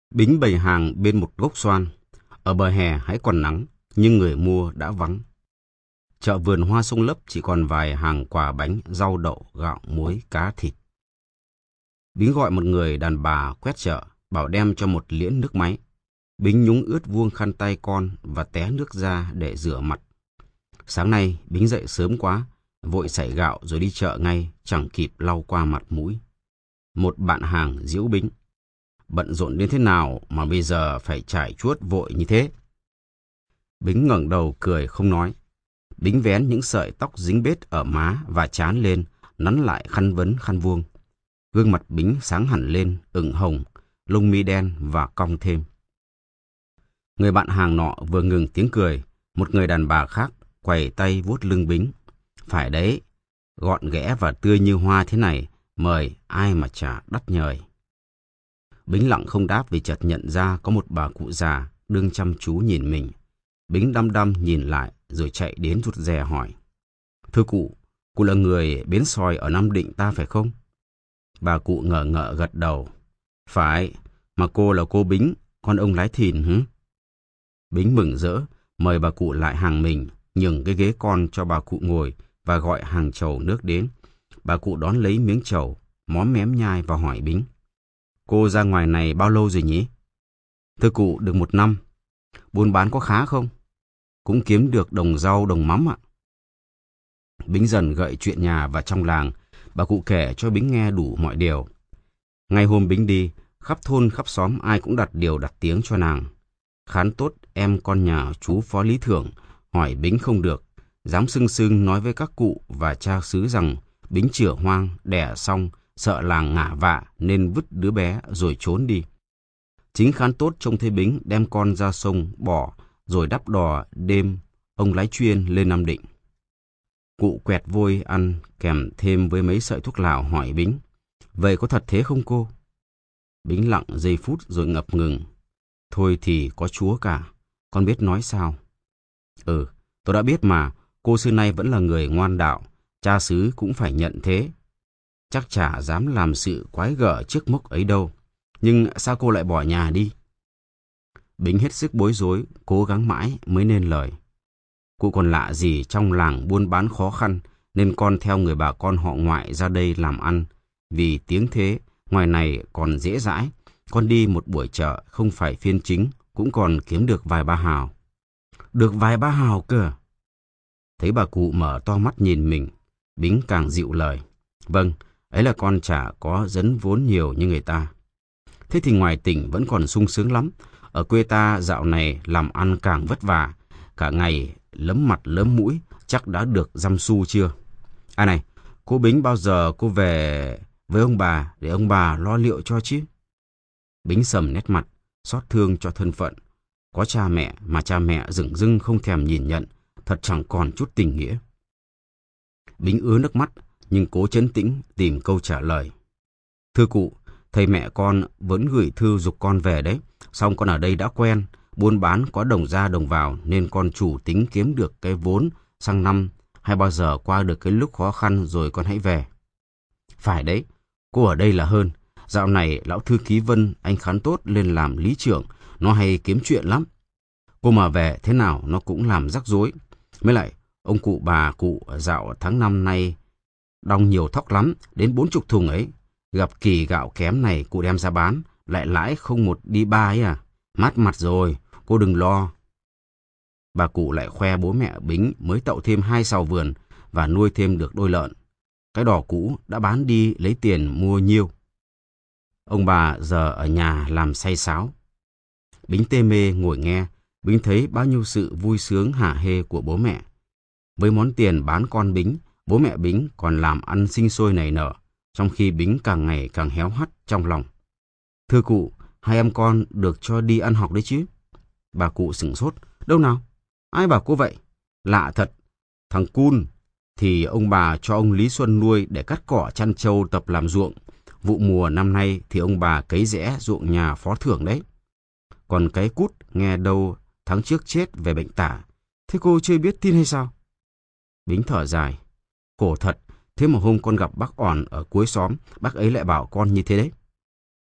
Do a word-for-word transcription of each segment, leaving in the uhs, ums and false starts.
Bính bày hàng bên một gốc xoan. Ở bờ hè hãy còn nắng, nhưng người mua đã vắng. Chợ vườn hoa sông Lấp chỉ còn vài hàng quà bánh, rau đậu, gạo, muối, cá, thịt. Bính gọi một người đàn bà quét chợ, bảo đem cho một liễn nước máy. Bính nhúng ướt vuông khăn tay con và té nước ra để rửa mặt. Sáng nay, Bính dậy sớm quá, vội xay gạo rồi đi chợ ngay, chẳng kịp lau qua mặt mũi. Một bạn hàng giễu Bính: "Bận rộn đến thế nào mà bây giờ phải trải chuốt vội như thế?" Bính ngẩng đầu cười không nói. Bính vén những sợi tóc dính bết ở má và trán lên, nắn lại khăn vấn khăn vuông. Gương mặt Bính sáng hẳn lên, ửng hồng, lông mi đen và cong thêm. Người bạn hàng nọ vừa ngừng tiếng cười, một người đàn bà khác quầy tay vuốt lưng Bính: "Phải đấy, gọn ghẽ và tươi như hoa thế này, mời ai mà chả đắt nhời." Bính lặng không đáp vì chợt nhận ra có một bà cụ già đương chăm chú nhìn mình. Bính đăm đăm nhìn lại rồi chạy đến rụt rè hỏi: "Thưa cụ, cụ là người bến sòi ở Nam Định ta phải không?" Bà cụ ngờ ngợ gật đầu: "Phải, mà cô là cô Bính, con ông lái thìn hứ?" Bính mừng rỡ, mời bà cụ lại hàng mình, nhường cái ghế con cho bà cụ ngồi và gọi hàng chầu nước đến. Bà cụ đón lấy miếng chầu, móm mém nhai và hỏi Bính: "Cô ra ngoài này bao lâu rồi nhỉ?" "Thưa cụ, được một năm." "Buôn bán có khá không?" "Cũng kiếm được đồng rau đồng mắm ạ." Bính dần gợi chuyện nhà và trong làng. Bà cụ kể cho Bính nghe đủ mọi điều. Ngay hôm Bính đi, khắp thôn khắp xóm ai cũng đặt điều đặt tiếng cho nàng. Khán Tốt, em con nhà chú Phó Lý Thưởng, hỏi Bính không được, dám sưng sưng nói với các cụ và cha xứ rằng Bính chửa hoang, đẻ xong, sợ làng ngả vạ nên vứt đứa bé rồi trốn đi. Chính Khán Tốt trông thấy Bính đem con ra sông bỏ rồi đắp đò đêm ông lái chuyên lên Nam Định. Cụ quẹt vôi ăn kèm thêm với mấy sợi thuốc lào hỏi Bính: "Vậy có thật thế không cô?" Bính lặng giây phút rồi ngập ngừng: "Thôi thì có Chúa cả, con biết nói sao." "Ừ, tôi đã biết mà, cô xưa nay vẫn là người ngoan đạo, cha xứ cũng phải nhận thế. Chắc chả dám làm sự quái gở trước mốc ấy đâu. Nhưng sao cô lại bỏ nhà đi?" Bính hết sức bối rối, cố gắng mãi mới nên lời: "Cụ còn lạ gì, trong làng buôn bán khó khăn nên con theo người bà con họ ngoại ra đây làm ăn. Vì tiếng thế, ngoài này còn dễ dãi, con đi một buổi chợ không phải phiên chính cũng còn kiếm được vài ba hào." "Được vài ba hào cơ?" Thấy bà cụ mở to mắt nhìn mình, Bính càng dịu lời: "Vâng, ấy là con chả có dấn vốn nhiều như người ta." "Thế thì ngoài tỉnh vẫn còn sung sướng lắm. Ở quê ta dạo này làm ăn càng vất vả, cả ngày lấm mặt lấm mũi, chắc đã được dăm xu chưa? À này, cô Bính bao giờ cô về với ông bà để ông bà lo liệu cho chứ?" Bính sầm nét mặt, xót thương cho thân phận. Có cha mẹ mà cha mẹ dửng dưng không thèm nhìn nhận, thật chẳng còn chút tình nghĩa. Bính ứa nước mắt nhưng cố trấn tĩnh tìm câu trả lời: "Thưa cụ, thầy mẹ con vẫn gửi thư giục con về đấy. Xong con ở đây đã quen, buôn bán có đồng ra đồng vào nên con chủ tính kiếm được cái vốn sang năm, hay bao giờ qua được cái lúc khó khăn rồi con hãy về." "Phải đấy, cô ở đây là hơn. Dạo này lão thư ký Vân, anh Khán Tốt lên làm lý trưởng, nó hay kiếm chuyện lắm. Cô mà về thế nào nó cũng làm rắc rối. Mới lại, ông cụ bà cụ dạo tháng năm nay đong nhiều thóc lắm, đến bốn chục thùng ấy. Gặp kỳ gạo kém này cụ đem ra bán, lại lãi không một đi ba ấy à. Mát mặt rồi, cô đừng lo." Bà cụ lại khoe bố mẹ Bính mới tậu thêm hai sào vườn và nuôi thêm được đôi lợn. Cái đò cũ đã bán đi lấy tiền mua nhiêu. Ông bà giờ ở nhà làm say sáo. Bính tê mê ngồi nghe. Bính thấy bao nhiêu sự vui sướng hả hê của bố mẹ. Với món tiền bán con Bính, bố mẹ Bính còn làm ăn sinh sôi nảy nở, trong khi Bính càng ngày càng héo hắt trong lòng. "Thưa cụ, hai em con được cho đi ăn học đấy chứ?" Bà cụ sửng sốt: "Đâu nào? Ai bảo cô vậy? Lạ thật. Thằng Cun thì ông bà cho ông Lý Xuân nuôi để cắt cỏ chăn trâu tập làm ruộng. Vụ mùa năm nay thì ông bà cấy rẽ ruộng nhà Phó Thưởng đấy. Còn cái Cút nghe đâu tháng trước chết về bệnh tả. Thế cô chưa biết tin hay sao?" Bính thở dài: "Khổ thật, thế mà hôm con gặp bác Òn ở cuối xóm, bác ấy lại bảo con như thế đấy."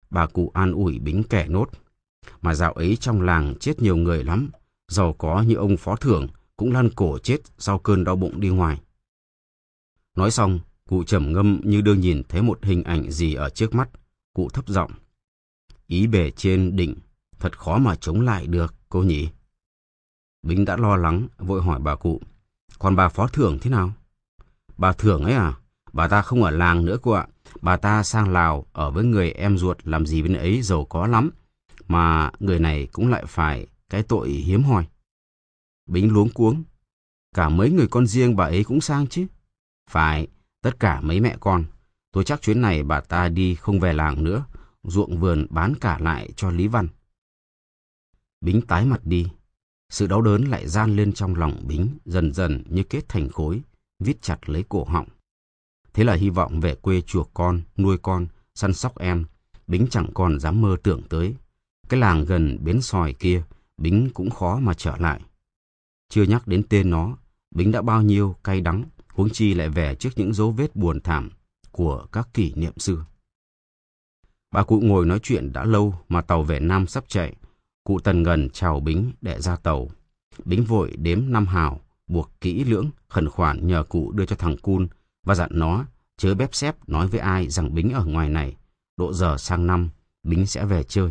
Bà cụ an ủi Bính kể nốt. Mà dạo ấy trong làng chết nhiều người lắm. Giàu có như ông phó thưởng cũng lăn cổ chết sau cơn đau bụng đi ngoài. Nói xong, cụ trầm ngâm như đưa nhìn thấy một hình ảnh gì ở trước mắt. Cụ thấp giọng. Ý bề trên đỉnh, thật khó mà chống lại được, cô nhỉ? Bính đã lo lắng, vội hỏi bà cụ. Còn bà phó thưởng thế nào? Bà thưởng ấy à? Bà ta không ở làng nữa cô ạ. Bà ta sang Lào ở với người em ruột làm gì bên ấy giàu có lắm. Mà người này cũng lại phải cái tội hiếm hoi. Bính luống cuống. Cả mấy người con riêng bà ấy cũng sang chứ? Phải, tất cả mấy mẹ con. Tôi chắc chuyến này bà ta đi không về làng nữa. Ruộng vườn bán cả lại cho Lý Văn. Bính tái mặt đi. Sự đau đớn lại gian lên trong lòng Bính, dần dần như kết thành khối, vít chặt lấy cổ họng. Thế là hy vọng về quê chuộc con, nuôi con, săn sóc em, Bính chẳng còn dám mơ tưởng tới. Cái làng gần bến sòi kia, Bính cũng khó mà trở lại. Chưa nhắc đến tên nó, Bính đã bao nhiêu cay đắng, huống chi lại về trước những dấu vết buồn thảm của các kỷ niệm xưa. Bà cụ ngồi nói chuyện đã lâu mà tàu về Nam sắp chạy. Cụ Tần Ngần chào Bính để ra tàu. Bính vội đếm năm hào, buộc kỹ lưỡng, khẩn khoản nhờ cụ đưa cho thằng Cun và dặn nó chớ bép xép nói với ai rằng Bính ở ngoài này. Độ giờ sang năm, Bính sẽ về chơi.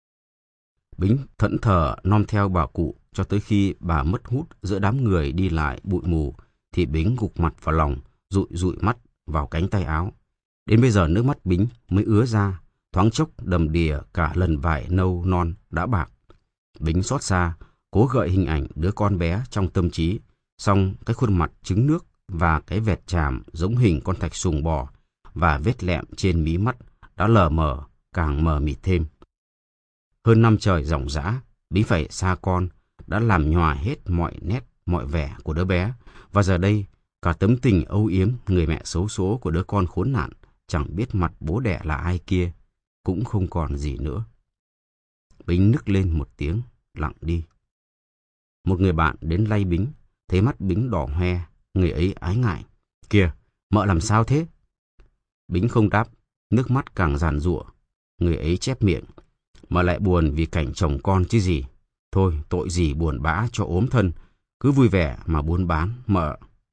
Bính thẫn thờ nom theo bà cụ cho tới khi bà mất hút giữa đám người đi lại bụi mù, thì Bính gục mặt vào lòng, dụi dụi mắt vào cánh tay áo. Đến bây giờ nước mắt Bính mới ứa ra, thoáng chốc đầm đìa cả lần vải nâu non đã bạc. Bính xót xa, cố gợi hình ảnh đứa con bé trong tâm trí, song cái khuôn mặt trứng nước và cái vẹt tràm giống hình con thạch sùng bò và vết lẹm trên mí mắt đã lờ mờ, càng mờ mịt thêm. Hơn năm trời ròng rã, Bính phải xa con, đã làm nhòa hết mọi nét, mọi vẻ của đứa bé, và giờ đây cả tấm tình âu yếm người mẹ xấu số của đứa con khốn nạn, chẳng biết mặt bố đẻ là ai kia, cũng không còn gì nữa. Bính nức lên một tiếng, lặng đi. Một người bạn đến lay Bính, thấy mắt Bính đỏ hoe, người ấy ái ngại. Kìa, mợ làm sao thế? Bính không đáp, nước mắt càng giàn giụa. Người ấy chép miệng. Mợ lại buồn vì cảnh chồng con chứ gì. Thôi, tội gì buồn bã cho ốm thân, cứ vui vẻ mà buôn bán, mợ.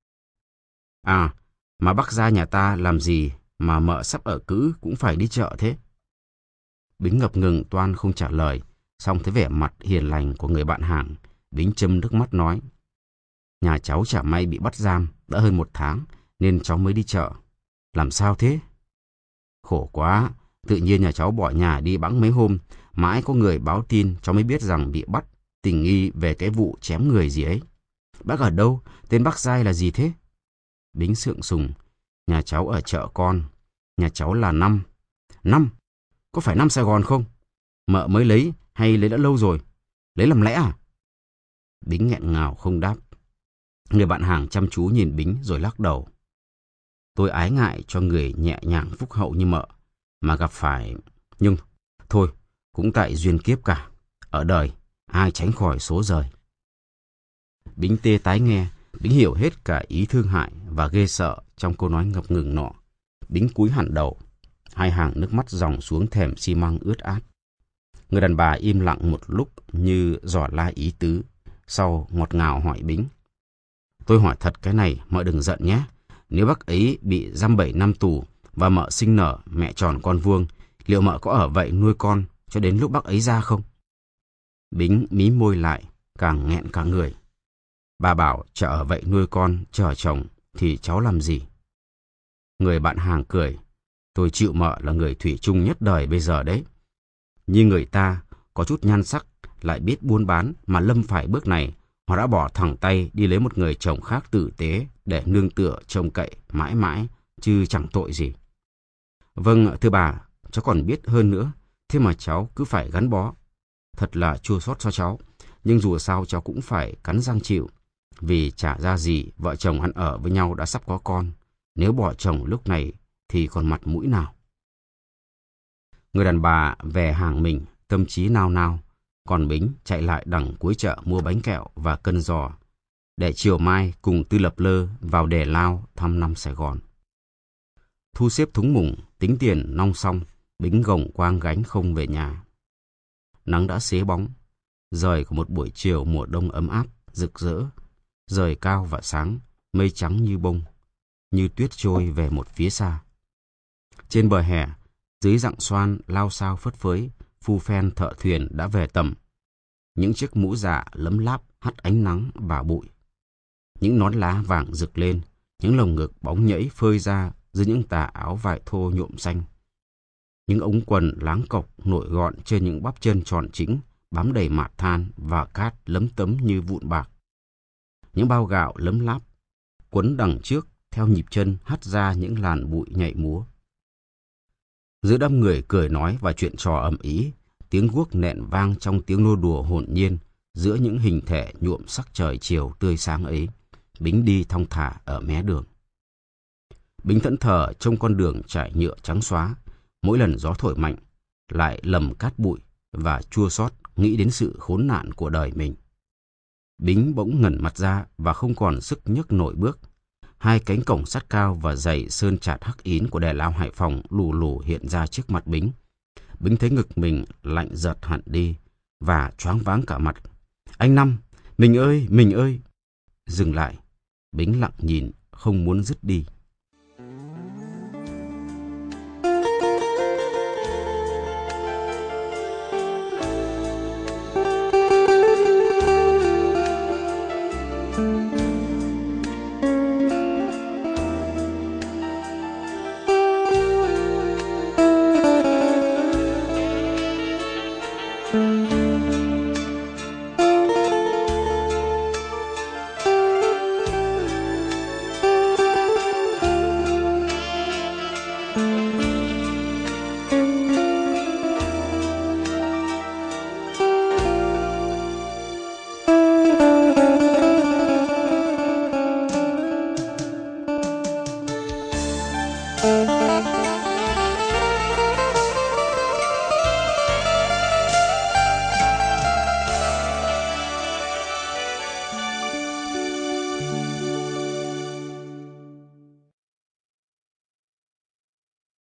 À, mà bác gia nhà ta làm gì mà mợ sắp ở cữ cũng phải đi chợ thế? Bính ngập ngừng toan không trả lời, xong thấy vẻ mặt hiền lành của người bạn hàng, Bính châm nước mắt nói. Nhà cháu chả may bị bắt giam đã hơn một tháng, nên cháu mới đi chợ. Làm sao thế? Khổ quá, tự nhiên nhà cháu bỏ nhà đi bẵng mấy hôm, mãi có người báo tin cháu mới biết rằng bị bắt, tình nghi về cái vụ chém người gì ấy. Bác ở đâu? Tên bác giai là gì thế? Bính sượng sùng. Nhà cháu ở chợ con. Nhà cháu là Năm. Năm? Có phải Năm Sài Gòn không? Mợ mới lấy hay lấy đã lâu rồi? Lấy làm lẽ à? Bính nghẹn ngào không đáp. Người bạn hàng chăm chú nhìn Bính rồi lắc đầu. Tôi ái ngại cho người nhẹ nhàng phúc hậu như mợ mà gặp phải. Nhưng thôi, cũng tại duyên kiếp cả. Ở đời ai tránh khỏi số rời. Bính tê tái nghe. Bính hiểu hết cả ý thương hại và ghê sợ trong câu nói ngập ngừng nọ. Bính cúi hẳn đầu. Hai hàng nước mắt dòng xuống thềm xi măng ướt át. Người đàn bà im lặng một lúc như dò la ý tứ. Sau ngọt ngào hỏi Bính. Tôi hỏi thật cái này, mợ đừng giận nhé. Nếu bác ấy bị giam bảy năm tù và mợ sinh nở mẹ tròn con vuông, liệu mợ có ở vậy nuôi con cho đến lúc bác ấy ra không? Bính mí môi lại, càng nghẹn cả người. Bà bảo chờ ở vậy nuôi con, chờ chồng, thì cháu làm gì? Người bạn hàng cười. Tôi chịu mợ là người thủy chung nhất đời bây giờ đấy. Như người ta có chút nhan sắc, lại biết buôn bán mà lâm phải bước này, họ đã bỏ thẳng tay đi lấy một người chồng khác tử tế để nương tựa trông cậy mãi mãi, chứ chẳng tội gì. Vâng, thưa bà, cháu còn biết hơn nữa, thế mà cháu cứ phải gắn bó. Thật là chua xót cho cháu, nhưng dù sao cháu cũng phải cắn răng chịu. Vì chả ra gì, vợ chồng ăn ở với nhau đã sắp có con. Nếu bỏ chồng lúc này thì còn mặt mũi nào? Người đàn bà về hàng mình, tâm trí nao nao. Còn Bính chạy lại đằng cuối chợ mua bánh kẹo và cân giò, để chiều mai cùng Tư Lập Lơ vào Đề Lao thăm Năm Sài Gòn. Thu xếp thúng mùng, tính tiền nong xong, Bính gồng quang gánh không về nhà. Nắng đã xế bóng, rời của một buổi chiều mùa đông ấm áp, rực rỡ, rời cao và sáng, mây trắng như bông, như tuyết trôi về một phía xa. Trên bờ hè, dưới rặng xoan lao sao phất phới, phu phen thợ thuyền đã về tầm. Những chiếc mũ dạ lấm láp hắt ánh nắng và bụi. Những nón lá vàng rực lên, những lồng ngực bóng nhẫy phơi ra dưới những tà áo vải thô nhuộm xanh. Những ống quần láng cộc nổi gọn trên những bắp chân tròn chỉnh, bám đầy mạt than và cát lấm tấm như vụn bạc. Những bao gạo lấm láp, quấn đằng trước theo nhịp chân hắt ra những làn bụi nhảy múa. Giữa đám người cười nói và chuyện trò ầm ĩ, tiếng guốc nện vang trong tiếng nô đùa hồn nhiên giữa những hình thể nhuộm sắc trời chiều tươi sáng ấy. Bính đi thong thả ở mé đường. Bính thẫn thờ trong con đường trải nhựa trắng xóa, mỗi lần gió thổi mạnh lại lầm cát bụi và chua xót nghĩ đến sự khốn nạn của đời mình. Bính bỗng ngẩng mặt ra và không còn sức nhấc nổi bước. Hai cánh cổng sắt cao và dày sơn chạt hắc ín của đè lao Hải Phòng lù lù hiện ra trước mặt Bính. Bính thấy ngực mình lạnh giật hẳn đi và choáng váng cả mặt. Anh Năm, mình ơi, mình ơi! Dừng lại, Bính lặng nhìn, không muốn dứt đi. Thank you.